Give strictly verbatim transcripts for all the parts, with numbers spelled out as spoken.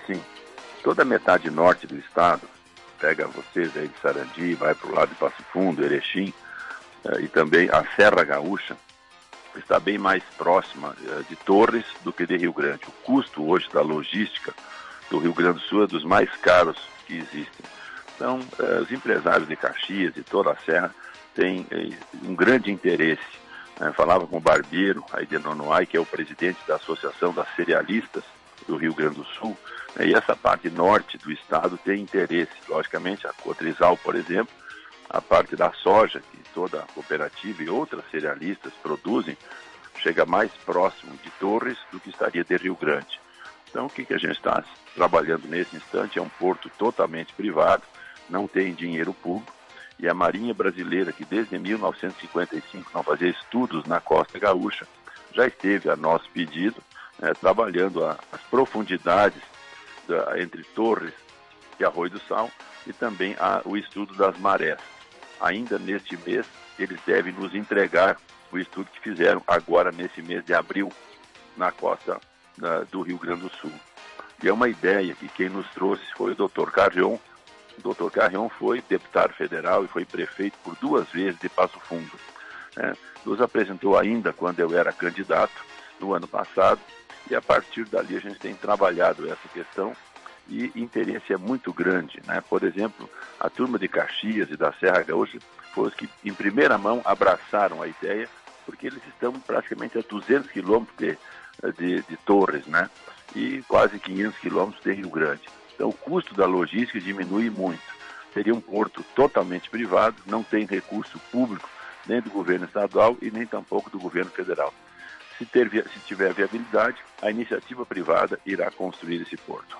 assim, toda a metade norte do estado, pega vocês aí de Sarandi, vai para o lado de Passo Fundo, Erechim, uh, e também a Serra Gaúcha, está bem mais próxima uh, de Torres do que de Rio Grande. O custo hoje da logística do Rio Grande do Sul é dos mais caros que existem. Então, uh, os empresários de Caxias e toda a Serra têm uh, um grande interesse. Uh, falava com o Barbeiro, aí de Nonoai, que é o presidente da Associação das Cerealistas do Rio Grande do Sul, uh, e essa parte norte do estado tem interesse. Logicamente, a Cotrizal, por exemplo, a parte da soja, que toda a cooperativa e outras cerealistas produzem, chega mais próximo de Torres do que estaria de Rio Grande. Então, o que, que a gente está trabalhando nesse instante é um porto totalmente privado, não tem dinheiro público, e a Marinha Brasileira, que desde mil novecentos e cinquenta e cinco não fazia estudos na Costa Gaúcha, já esteve a nosso pedido, né, trabalhando a, as profundidades da, entre Torres e Arroio do Sal, e também a, o estudo das marés. Ainda neste mês, eles devem nos entregar o estudo que fizeram agora nesse mês de abril, na costa da, do Rio Grande do Sul. E é uma ideia que quem nos trouxe foi o doutor Carrion. O doutor Carrion foi deputado federal e foi prefeito por duas vezes de Passo Fundo. É, nos apresentou ainda quando eu era candidato, no ano passado, e a partir dali a gente tem trabalhado essa questão, e interesse é muito grande, né? Por exemplo, a turma de Caxias e da Serra Gaúcha foram os que, em primeira mão, abraçaram a ideia, porque eles estão praticamente a duzentos quilômetros de, de, de Torres, né? E quase quinhentos quilômetros de Rio Grande. Então, o custo da logística diminui muito. Seria um porto totalmente privado, não tem recurso público, nem do governo estadual e nem tampouco do governo federal. Se, ter, se tiver viabilidade, a iniciativa privada irá construir esse porto.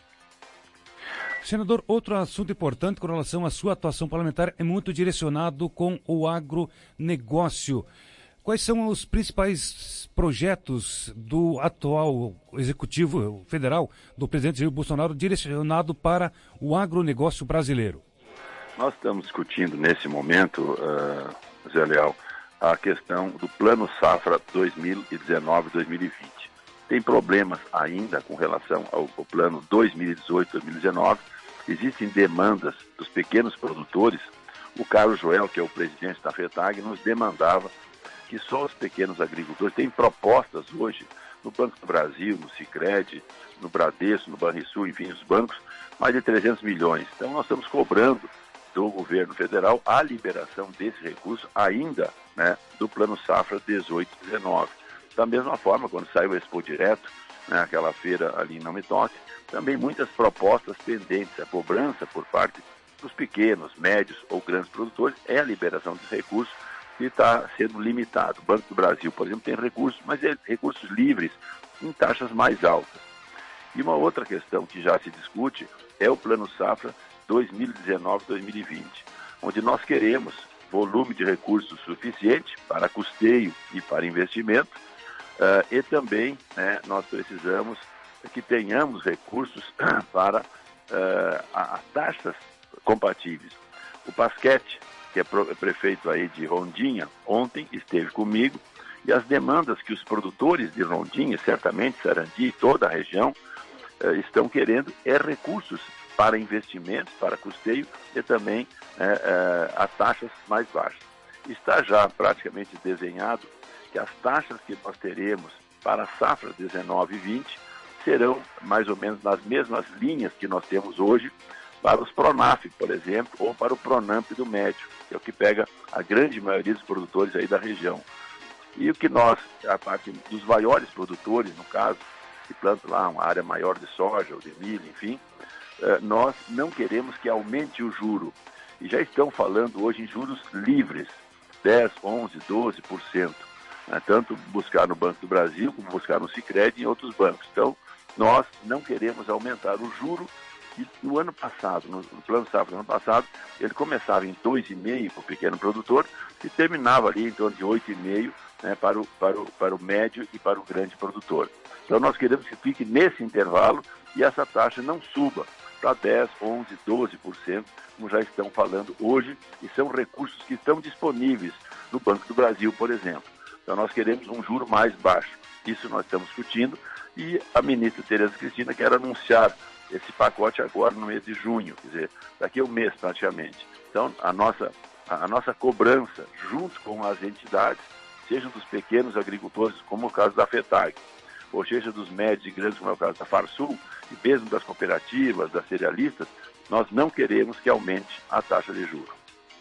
Senador, outro assunto importante com relação à sua atuação parlamentar é muito direcionado com o agronegócio. Quais são os principais projetos do atual executivo federal, do presidente Jair Bolsonaro, direcionado para o agronegócio brasileiro? Nós estamos discutindo nesse momento, uh, Zé Leal, a questão do Plano Safra dois mil e dezenove a dois mil e vinte. Tem problemas ainda com relação ao, ao Plano dois mil e dezoito a dois mil e dezenove. Existem demandas dos pequenos produtores. O Carlos Joel, que é o presidente da FETAG, nos demandava que só os pequenos agricultores têm propostas hoje no Banco do Brasil, no Sicredi, no Bradesco, no Banrisul, enfim, os bancos, mais de trezentos milhões. Então nós estamos cobrando do governo federal a liberação desse recurso ainda, né, do Plano Safra dezoito a dezenove. Da mesma forma, quando saiu o Expo Direto, né, aquela feira ali em Não Me Toque, também muitas propostas pendentes. A cobrança por parte dos pequenos, médios ou grandes produtores é a liberação dos recursos que está sendo limitado. O Banco do Brasil, por exemplo, tem recursos, mas é recursos livres em taxas mais altas. E uma outra questão que já se discute é o Plano Safra dois mil e dezenove a dois mil e vinte, onde nós queremos volume de recursos suficiente para custeio e para investimento, uh, e também, né, nós precisamos que tenhamos recursos para uh, as taxas compatíveis. O Pasquete, que é prefeito aí de Rondinha, ontem esteve comigo, e as demandas que os produtores de Rondinha, certamente Sarandi e toda a região, uh, estão querendo é recursos para investimentos, para custeio e também uh, uh, a taxas mais baixas. Está já praticamente desenhado que as taxas que nós teremos para a safra dezenove e vinte serão mais ou menos nas mesmas linhas que nós temos hoje para os Pronaf, por exemplo, ou para o Pronamp do Médio, que é o que pega a grande maioria dos produtores aí da região. E o que nós, a parte dos maiores produtores, no caso, que plantam lá uma área maior de soja ou de milho, enfim, nós não queremos que aumente o juro. E já estão falando hoje em juros livres, dez, onze, doze por cento. Né? Tanto buscar no Banco do Brasil, como buscar no Sicredi e em outros bancos. Então, nós não queremos aumentar o juro, que no ano passado, no, no Plano Safra do ano passado, ele começava em dois vírgula cinco para o pequeno produtor e terminava ali em torno de oito vírgula cinco, né, para, o, para, o, para o médio e para o grande produtor. Então, nós queremos que fique nesse intervalo e essa taxa não suba para dez, onze, doze por cento, como já estão falando hoje, e são recursos que estão disponíveis no Banco do Brasil, por exemplo. Então, nós queremos um juro mais baixo. Isso nós estamos discutindo, e a ministra Tereza Cristina quer anunciar esse pacote agora no mês de junho, quer dizer, daqui a um mês praticamente. Então, a nossa, a, a nossa cobrança, junto com as entidades, seja dos pequenos agricultores, como o caso da FETAG, ou seja dos médios e grandes, como é o caso da Farsul, e mesmo das cooperativas, das cerealistas, nós não queremos que aumente a taxa de juros.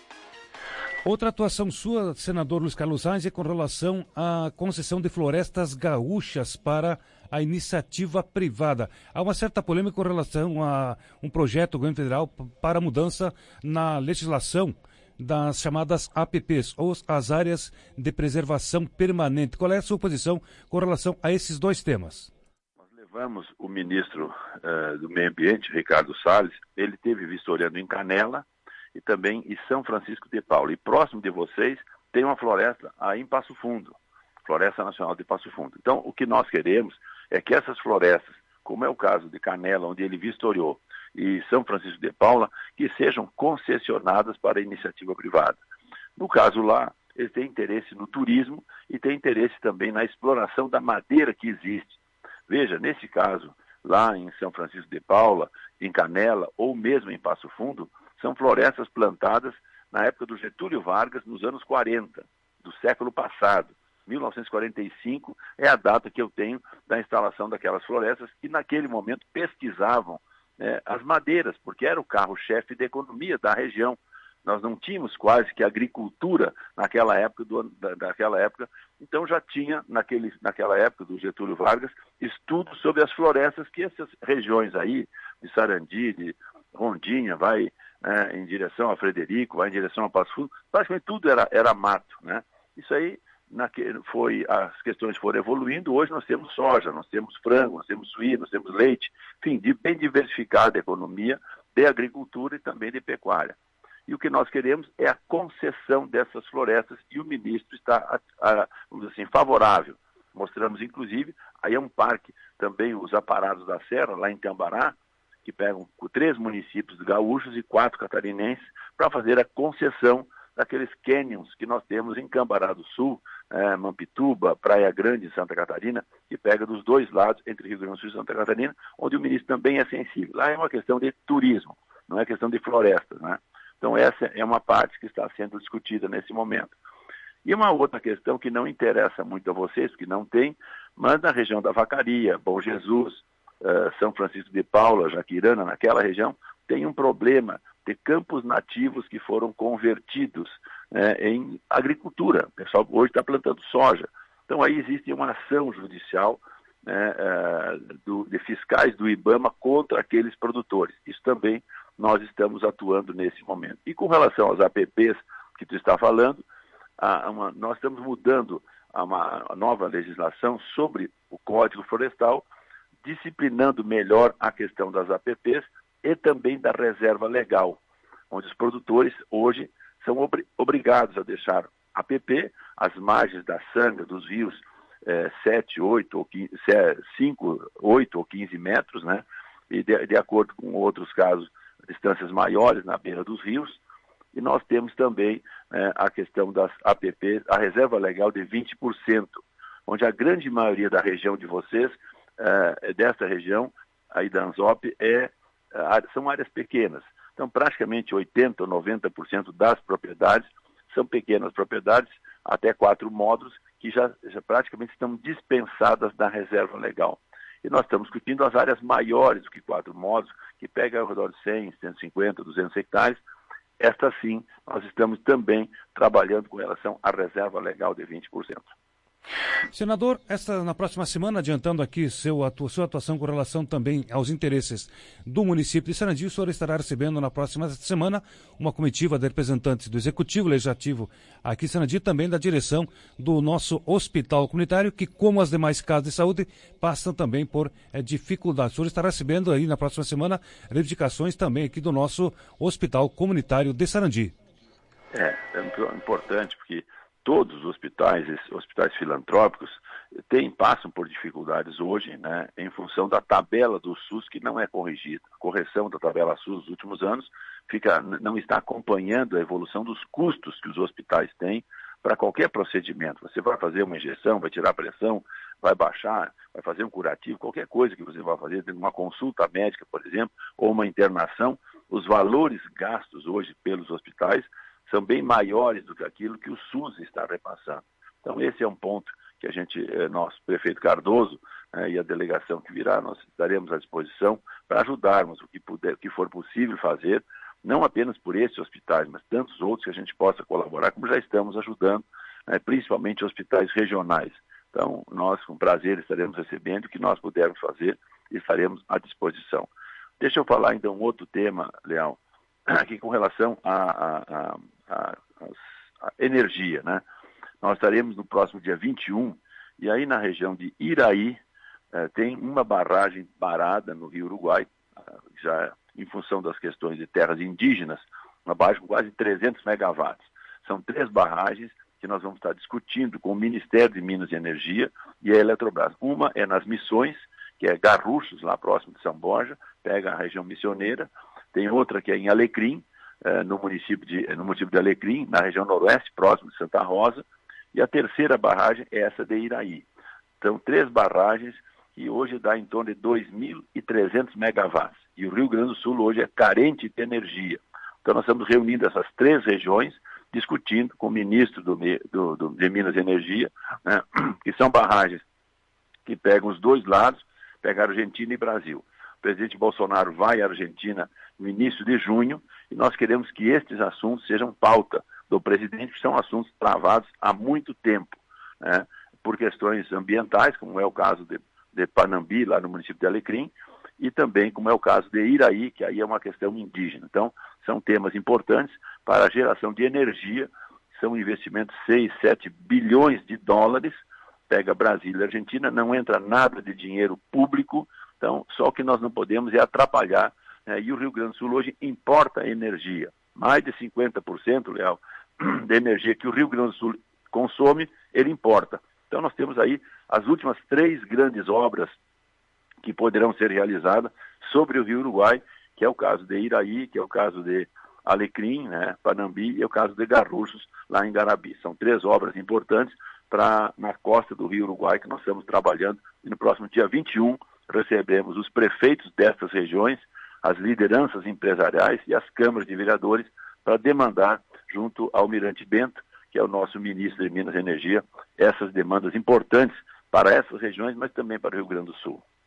Outra atuação sua, senador Luiz Carlos Reis, é com relação à concessão de florestas gaúchas para a iniciativa privada. Há uma certa polêmica com relação a um projeto do governo federal para a mudança na legislação das chamadas A P Ps, ou as áreas de preservação permanente. Qual é a sua posição com relação a esses dois temas? Nós levamos o ministro uh, do Meio Ambiente, Ricardo Salles, ele teve vistoriando em Canela e também em São Francisco de Paula. E próximo de vocês tem uma floresta aí em Passo Fundo, Floresta Nacional de Passo Fundo. Então, o que nós queremos é que essas florestas, como é o caso de Canela, onde ele vistoriou, e São Francisco de Paula, que sejam concessionadas para a iniciativa privada. No caso lá, eles têm interesse no turismo e têm interesse também na exploração da madeira que existe. Veja, nesse caso, lá em São Francisco de Paula, em Canela ou mesmo em Passo Fundo, são florestas plantadas na época do Getúlio Vargas, nos anos quarenta, do século passado. mil novecentos e quarenta e cinco é a data que eu tenho da instalação daquelas florestas que naquele momento pesquisavam É, as madeiras, porque era o carro-chefe da economia da região. Nós não tínhamos quase que agricultura naquela época, do, da, daquela época. Então já tinha, naquele, naquela época do Getúlio Vargas, estudos sobre as florestas que essas regiões aí, de Sarandi, de Rondinha, vai né, em direção a Frederico, vai em direção a Passo Fundo, praticamente tudo era, era mato, né? Isso aí, naquele, foi, as questões foram evoluindo, hoje nós temos soja, nós temos frango, nós temos suíno, nós temos leite, enfim, de, bem diversificada a economia de agricultura e também de pecuária. E o que nós queremos é a concessão dessas florestas e o ministro está, a, a, vamos dizer assim, favorável. Mostramos, inclusive, aí é um parque, também os Aparados da Serra, lá em Tambará, que pegam três municípios gaúchos e quatro catarinenses para fazer a concessão daqueles canyons que nós temos em Cambará do Sul, é, Mampituba, Praia Grande, Santa Catarina, que pega dos dois lados, entre Rio Grande do Sul e Santa Catarina, onde o ministro também é sensível. Lá é uma questão de turismo, não é questão de florestas, né? Então essa é uma parte que está sendo discutida nesse momento. E uma outra questão que não interessa muito a vocês, que não tem, mas na região da Vacaria, Bom Jesus, uh, São Francisco de Paula, Jaquirana, naquela região, tem um problema de campos nativos que foram convertidos né, em agricultura. O pessoal hoje está plantando soja. Então aí existe uma ação judicial né, uh, do, de fiscais do IBAMA contra aqueles produtores. Isso também nós estamos atuando nesse momento. E com relação aos A P Ps que tu está falando, a, uma, nós estamos mudando a uma a nova legislação sobre o Código Florestal, disciplinando melhor a questão das A P Ps e também da reserva legal, onde os produtores hoje são obri- obrigados a deixar A P P às margens da sanga dos rios é, sete, oito, ou quinze, cinco, oito ou quinze metros, né? E de, de acordo com outros casos, distâncias maiores na beira dos rios. E nós temos também é, a questão das A P Ps, a reserva legal de vinte por cento, onde a grande maioria da região de vocês, é, dessa região, aí da ANZOP, é são áreas pequenas. Então, praticamente oitenta por cento ou noventa por cento das propriedades são pequenas propriedades, até quatro módulos, que já, já praticamente estão dispensadas da reserva legal. E nós estamos discutindo as áreas maiores do que quatro módulos, que pegam ao redor de cem, cento e cinquenta, duzentos hectares. Esta sim, nós estamos também trabalhando com relação à reserva legal de vinte por cento. Senador, esta, na próxima semana, adiantando aqui seu atu, sua atuação com relação também aos interesses do município de Sarandi, o senhor estará recebendo na próxima semana uma comitiva de representantes do Executivo Legislativo aqui em Sarandi, também da direção do nosso hospital comunitário, que, como as demais casas de saúde, passam também por é, dificuldades. O senhor estará recebendo aí na próxima semana reivindicações também aqui do nosso hospital comunitário de Sarandi. É, é importante porque todos os hospitais, esses hospitais filantrópicos, tem, passam por dificuldades hoje, né, em função da tabela do SUS que não é corrigida. A correção da tabela SUS nos últimos anos fica, não está acompanhando a evolução dos custos que os hospitais têm para qualquer procedimento. Você vai fazer uma injeção, vai tirar a pressão, vai baixar, vai fazer um curativo, qualquer coisa que você vai fazer, uma consulta médica, por exemplo, ou uma internação, os valores gastos hoje pelos hospitais são bem maiores do que aquilo que o SUS está repassando. Então, esse é um ponto que a gente, nosso prefeito Cardoso, né, e a delegação que virá, nós estaremos à disposição para ajudarmos o que, puder, o que for possível fazer, não apenas por esses hospitais, mas tantos outros que a gente possa colaborar, como já estamos ajudando, né, principalmente hospitais regionais. Então, nós, com prazer, estaremos recebendo o que nós pudermos fazer e estaremos à disposição. Deixa eu falar, então, um outro tema, Leal, aqui com relação à energia, né? Nós estaremos no próximo dia vinte e um, e aí na região de Iraí, eh, tem uma barragem parada no Rio Uruguai, já em função das questões de terras indígenas, uma barragem com quase trezentos megawatts. São três barragens que nós vamos estar discutindo com o Ministério de Minas e Energia e a Eletrobras. Uma é nas Missões, que é Garruchos, lá próximo de São Borja, pega a região missioneira. Tem outra que é em Alecrim, eh, no, município de, no município de Alecrim, na região noroeste, próximo de Santa Rosa. E a terceira barragem é essa de Iraí. São três barragens que hoje dá em torno de dois mil e trezentos megawatts. E o Rio Grande do Sul hoje é carente de energia. Então nós estamos reunindo essas três regiões, discutindo com o ministro do, do, do, de Minas e Energia, né, que são barragens que pegam os dois lados, pegam Argentina e Brasil. O presidente Bolsonaro vai à Argentina no início de junho e nós queremos que estes assuntos sejam pauta do presidente, que são assuntos travados há muito tempo, né, por questões ambientais, como é o caso de, de Panambi, lá no município de Alecrim, e também como é o caso de Iraí, que aí é uma questão indígena. Então, são temas importantes para a geração de energia, são investimentos de seis, sete bilhões de dólares, pega Brasil e Argentina, não entra nada de dinheiro público, então só o que nós não podemos é atrapalhar, né, e o Rio Grande do Sul hoje importa energia, mais de cinquenta por cento, Leal, da energia que o Rio Grande do Sul consome, ele importa. Então nós temos aí as últimas três grandes obras que poderão ser realizadas sobre o Rio Uruguai, que é o caso de Iraí, que é o caso de Alecrim, né, Panambi, e é o caso de Garruchos, lá em Garabi. São três obras importantes para na costa do Rio Uruguai que nós estamos trabalhando, e no próximo dia vinte e um recebemos os prefeitos destas regiões, as lideranças empresariais e as câmaras de vereadores para demandar, junto ao Almirante Bento, que é o nosso ministro de Minas e Energia, essas demandas importantes para essas regiões, mas também para o Rio Grande do Sul.